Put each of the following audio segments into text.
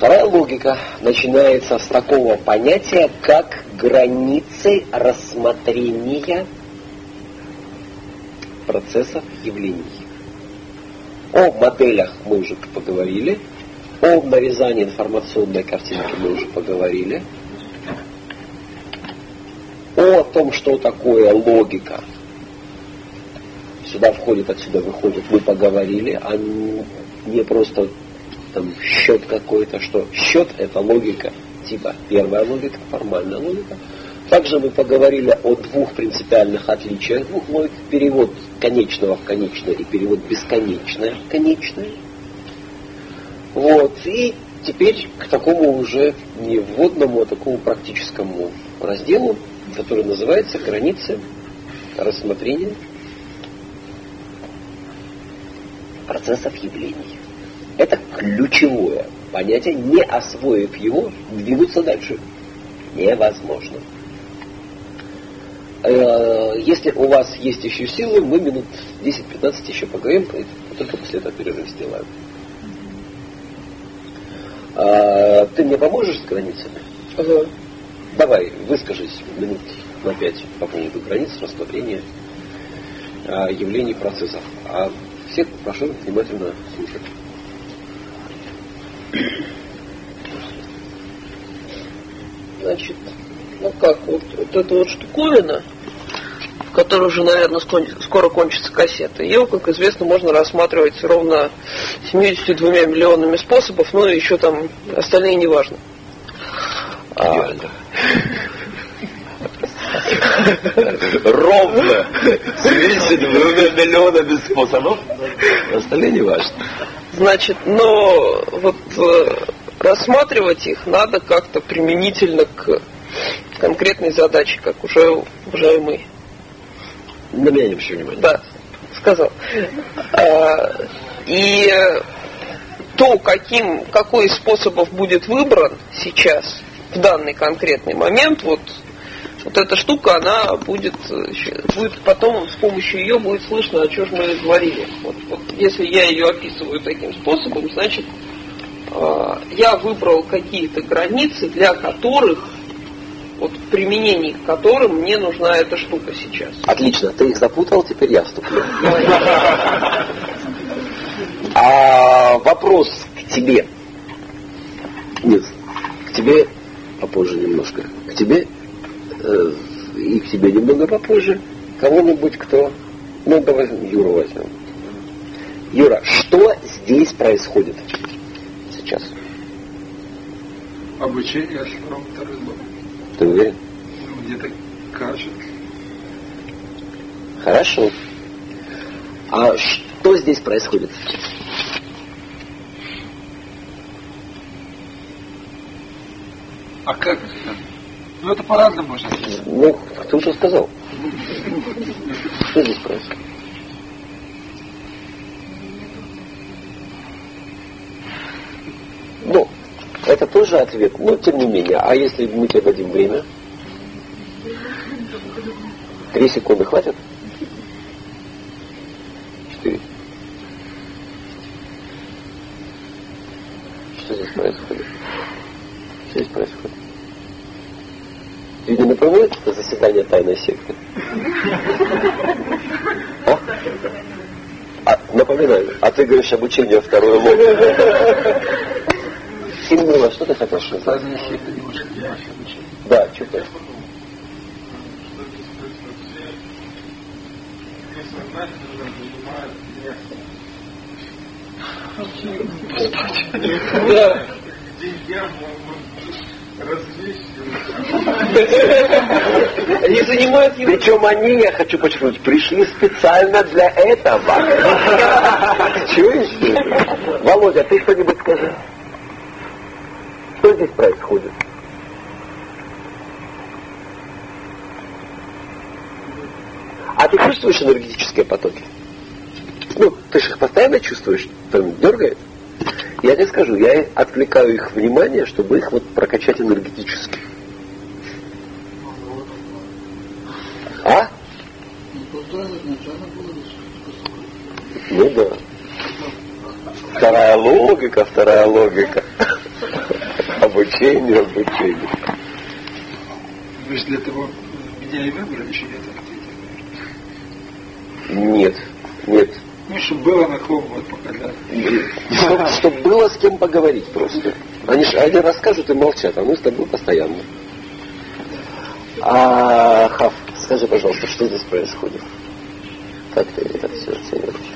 Вторая логика начинается с такого понятия, как границы рассмотрения процессов явлений. О моделях мы уже поговорили, о нарезании информационной картинки мы уже поговорили, о том, что такое логика. Сюда входит, отсюда выходит, мы поговорили, а не просто там счет какой-то, что счет это логика, типа первая логика, формальная логика. Также мы поговорили о двух принципиальных отличиях двух логик: перевод конечного в конечное и перевод бесконечное в конечное. Вот. И теперь к такому уже не вводному, а такому практическому разделу, который называется границы рассмотрения процессов явлений. Это ключевое понятие. Не освоив его, двинуться дальше невозможно. Если у вас есть еще силы, мы минут 10-15 еще поговорим, и только после этого перерыв сделаем. Ты мне поможешь с границами? Ага. Давай, выскажись минут на 5 по поводу границ рассмотрения явлений процессов. А всех прошу внимательно слушать. Значит, вот эта вот штуковина, в которой уже, наверное, скоро кончится кассета, ее, как известно, можно рассматривать ровно 72 миллионами способов, но еще там остальные не важно. Идеально. Ровно 72 миллионами способов, остальные не важно. Значит, но вот рассматривать их надо как-то применительно к конкретной задаче, как уже уважаемый. На меня не обращай внимания. Да, сказал. И то, какой из способов будет выбран сейчас, в данный конкретный момент, вот эта штука, она будет потом, с помощью ее будет слышно, о чем мы говорили. Вот, если я ее описываю таким способом, значит, я выбрал какие-то границы, для которых, вот в применении к которым мне нужна эта штука сейчас. Отлично, ты их запутал, теперь я вступлю. А вопрос к тебе. Нет, к тебе попозже немножко. К тебе и к тебе немного попозже. Кого-нибудь, кто... Ну, давай Юру возьмем. Юра, что здесь происходит сейчас? Обучение второй логики. Ты уверен? Где-то кажется. Хорошо. А что здесь происходит? А как? Ну, это по-разному можно сказать. Ну, ты уже сказал. Что здесь происходит? Ну, это тоже ответ, но тем не менее. А если мы тебе дадим время? 3 секунды хватит? 4. Что здесь происходит? Что здесь происходит? Ты не напомнишь это заседание тайной секты? Напоминаю. А ты говоришь обучение второй логики. Символа, что ты хотел сказать? Тайная секта не может обучение. Да, что происходит? Да. Они занимают его. Причем они, я хочу подчеркнуть, пришли специально для этого. Чуешь? Володя, ты что-нибудь скажи. Что здесь происходит? А ты чувствуешь энергетические потоки? Ну, ты же их постоянно чувствуешь, там дергает. Я тебе скажу, я отвлекаю их внимание, чтобы их вот прокачать энергетически. А? Ну да. Вторая логика. обучение. Вы же для того меня и выбрали, еще нет. Нет. Ну, чтобы было на ком вот показать. Чтобы было с кем поговорить просто. Они расскажут и молчат, а мы с тобой постоянно. Хав, скажи, пожалуйста, что здесь происходит? Как ты это все оцениваешь?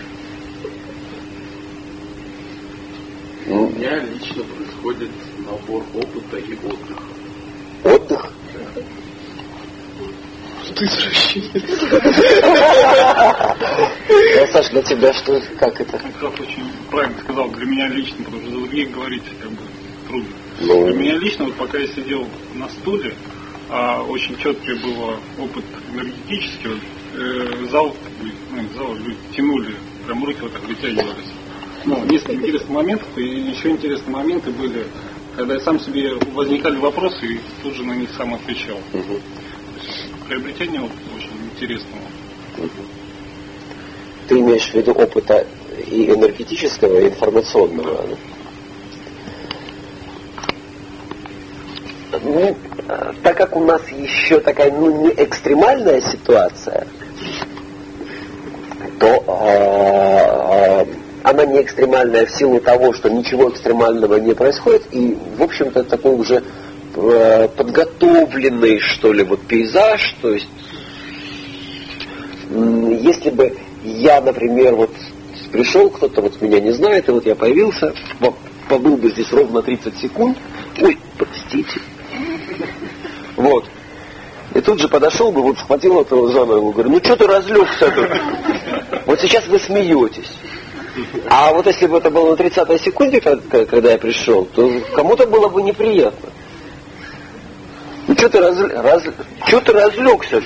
У меня лично происходит набор опыта и отдыха. Отдых? Ты извращенец. Саша, для тебя что, как это? Хав очень правильно сказал, для меня лично, потому что за других говорить как бы трудно. Ну... Для меня лично, вот пока я сидел на стуле, очень четкий был опыт энергетический, зал люди тянули, прям руки вот так вытягивались. Ну, несколько интересных моментов, и еще интересные моменты были, когда я сам себе возникали вопросы и тут же на них сам отвечал. Угу. Приобретение очень интересного. Ты имеешь в виду опыта и энергетического, и информационного? Ну, так как у нас еще такая не экстремальная ситуация, то она не экстремальная в силу того, что ничего экстремального не происходит, и, в общем-то, такой уже подготовленный, что ли, вот пейзаж, то есть, если бы я, например, вот пришел, кто-то вот меня не знает, и вот я появился, побыл бы здесь ровно 30 секунд, ой, простите, вот, и тут же подошел бы, вот схватил этого за ногу, говорю, ну что ты разлегся тут, вот сейчас вы смеетесь. А вот если бы это было на 30-й секунде, когда я пришел, то кому-то было бы неприятно. Ну что ты разлегся?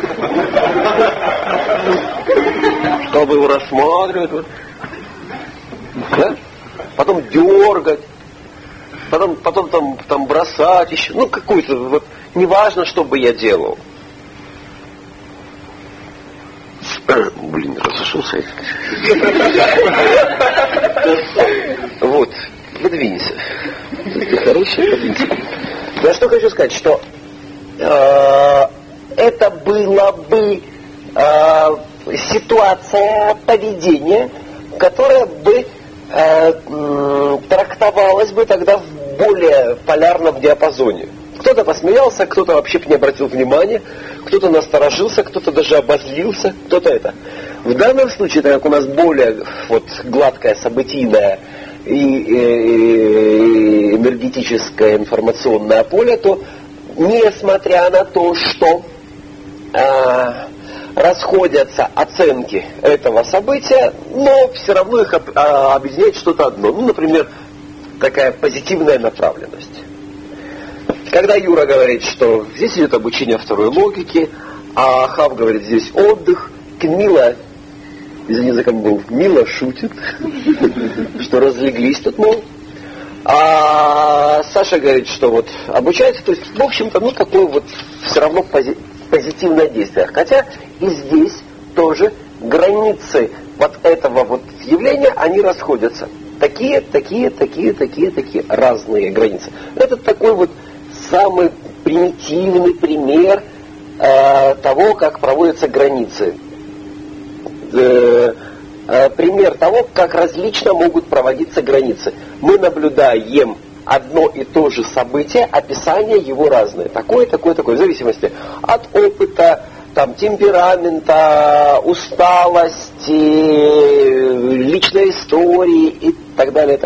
Стал бы его рассматривать, да? Потом дергать, потом там бросать еще, ну какую-то, вот, неважно, что бы я делал. Блин, разошелся. Вот, подвинься. Ты хороший, подвинься. Я что хочу сказать, что это была бы ситуация поведения, которая бы трактовалась бы тогда в более полярном диапазоне. Кто-то посмеялся, кто-то вообще не обратил внимания, кто-то насторожился, кто-то даже обозлился, кто-то это. В данном случае, так как у нас более вот, гладкое, событийное и энергетическое информационное поле, то несмотря на то, что расходятся оценки этого события, но все равно их объединяет что-то одно. Ну, например, такая позитивная направленность. Когда Юра говорит, что здесь идет обучение второй логике, а Хав говорит, здесь отдых, Мила, извини за кому, Мила шутит, что разлеглись тут, мол. А Саша говорит, что вот обучается, то есть, в общем-то, ну, такое вот все равно позитивное действие. Хотя и здесь тоже границы вот этого вот явления, они расходятся. Такие разные границы. Это такой вот самый примитивный пример того, как проводятся границы. Пример того, как различно могут проводиться границы. Мы наблюдаем одно и то же событие, описание его разное. Такое, в зависимости от опыта, там, темперамента, усталости, личной истории и так далее.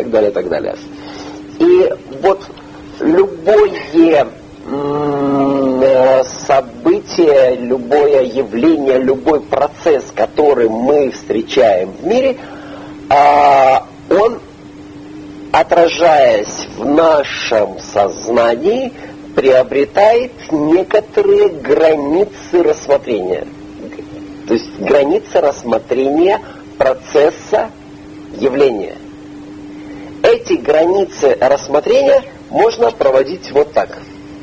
И вот любое событие, любое явление, любой процесс, который мы встречаем в мире, он, отражаясь в нашем сознании, приобретает некоторые границы рассмотрения. То есть границы рассмотрения процесса явления. Эти границы рассмотрения можно проводить вот так.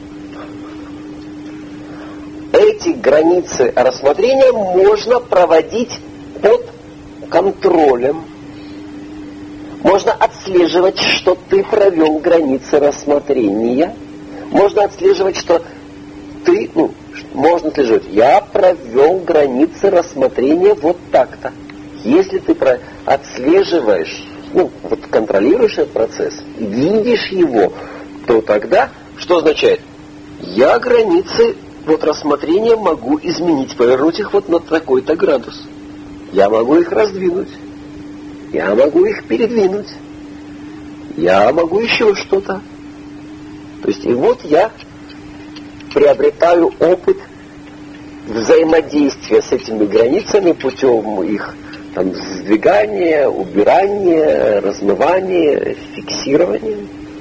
Эти границы рассмотрения можно проводить под контролем. Можно отслеживать, что ты провел границы рассмотрения. Можно отслеживать, что ты, можно отслеживать, я провел границы рассмотрения вот так-то. Если ты отслеживаешь, контролируешь этот процесс, видишь его, то тогда, что означает? Я границы рассмотрения могу изменить, повернуть их на такой-то градус. Я могу их раздвинуть. Я могу их передвинуть. Я могу еще что-то. То есть, и я приобретаю опыт взаимодействия с этими границами путем их сдвигания, убирания, размывания, фиксирования.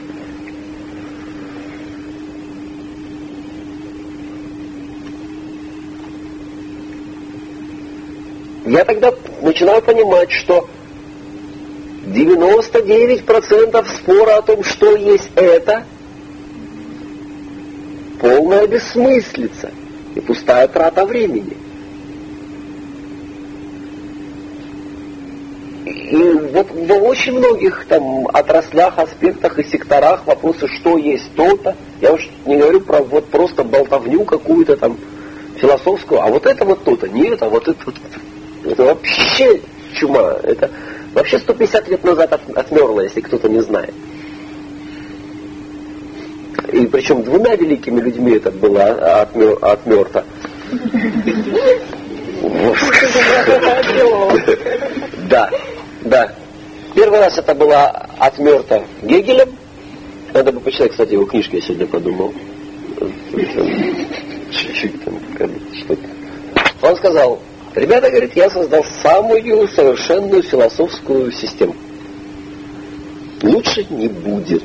Я тогда начинаю понимать, что 99% спора о том, что есть это, полная бессмыслица и пустая трата времени. И в очень многих отраслях, аспектах и секторах вопросы, что есть то-то, я уж не говорю про просто болтовню какую-то философскую, а это то-то, нет, а это вообще чума, это вообще 150 лет назад отмерло, если кто-то не знает. И причем двумя великими людьми это было отмерто. Да. Первый раз это было отмерто Гегелем. Надо бы почитать, кстати, его книжки, я сегодня подумал. Чуть-чуть что-то. Он сказал: ребята, говорит, я создал самую совершенную философскую систему. Лучше не будет.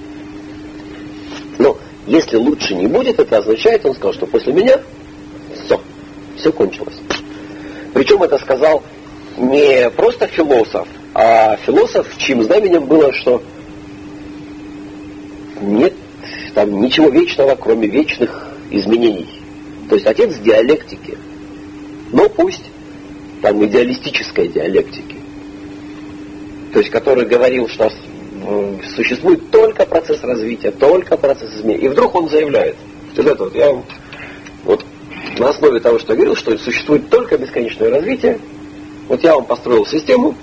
Но если лучше не будет, это означает, он сказал, что после меня все кончилось. Причем это сказал не просто философ, а философ, чьим знаменем было, что нет ничего вечного, кроме вечных изменений. То есть отец диалектики. Но пусть идеалистической диалектики. То есть который говорил, что существует только процесс развития, только процесс изменения. И вдруг он заявляет, что я вам на основе того, что я говорил, что существует только бесконечное развитие, я вам построил систему,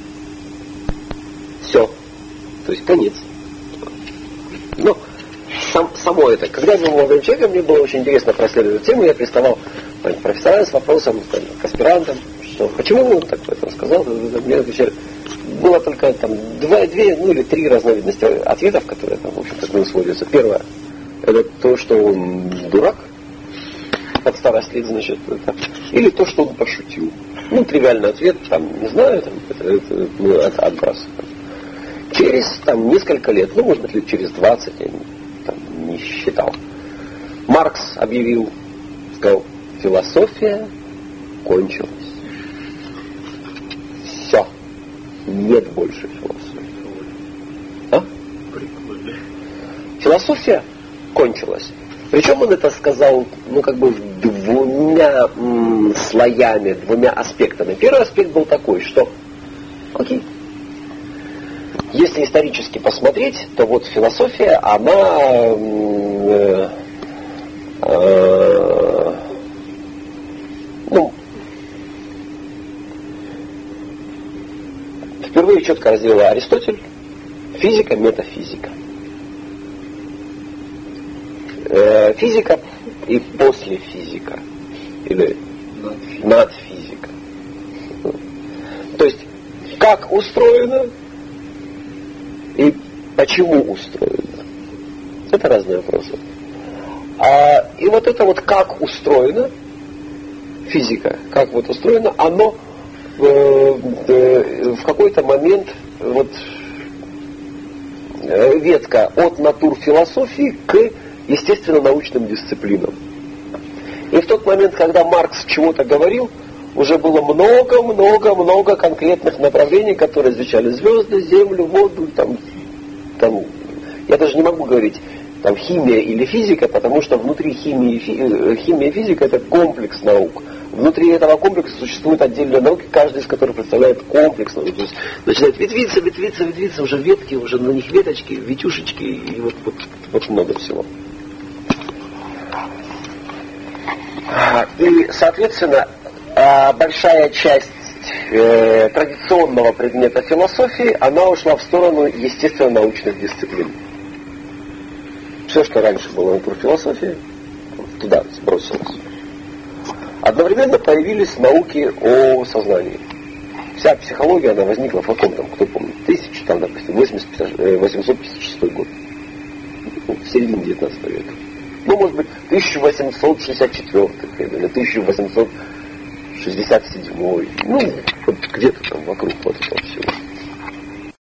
все. То есть конец. Но само это. Когда я был молодым человеком, мне было очень интересно проследовать тему, я приставал к профессорам с вопросом, к аспирантам, что почему он так это сказал, мне отвечали. Было только две или три разновидности ответов, которые в общем-то сводятся. Первое, это то, что он дурак, под старость лет, значит, или то, что он пошутил. Тривиальный ответ, не знаю, это мы отбрасываем. Через несколько лет, может быть, лет через 20, я не считал, Маркс объявил, сказал, философия кончилась. Все. Нет больше философии. Философия кончилась. Причем он это сказал, двумя слоями, двумя аспектами. Первый аспект был такой, что, если исторически посмотреть, то философия, она впервые четко разделила Аристотель, физика, метафизика. Физика и послефизика. Или надфизика. То есть, как устроено и почему устроено. Это разные вопросы. И это как устроено, физика, как устроено, оно в какой-то момент ветка от натур философии к естественно-научным дисциплинам. И в тот момент, когда Маркс чего-то говорил, уже было много конкретных направлений, которые изучали звезды, землю, воду, я даже не могу говорить, там, химия или физика, потому что внутри химия и физика это комплекс наук. Внутри этого комплекса существуют отдельные науки, каждая из которых представляет комплекс наук. То есть начинает ветвиться, уже ветки, уже на них веточки, ветюшечки, и вот много всего. И, соответственно, большая часть традиционного предмета философии, она ушла в сторону естественно-научных дисциплин. Все, что раньше было натурфилософией, туда сбросилось. Одновременно появились науки о сознании. Вся психология, она возникла в каком там, кто помнит, допустим, 856 год. В середине 19 века. Ну, может быть, 1864 или 1867. Ну, вот где-то там вокруг вот этого всего.